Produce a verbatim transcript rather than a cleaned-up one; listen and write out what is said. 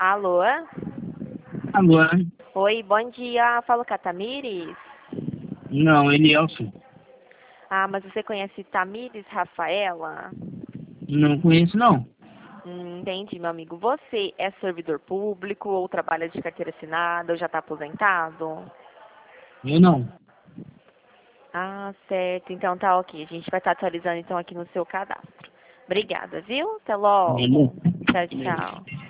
Alô? Alô? Oi, bom dia. Falo com a Tamires? Não, Elielson. Ah, mas você conhece Tamires Rafaela? Não conheço, não. Hum, entendi, meu amigo. Você é servidor público ou trabalha de carteira assinada ou já está aposentado? Eu não. Ah, certo. Então tá ok. A gente vai estar atualizando então aqui no seu cadastro. Obrigada, viu? Até Beleza? logo. Tchau, Beleza. tchau.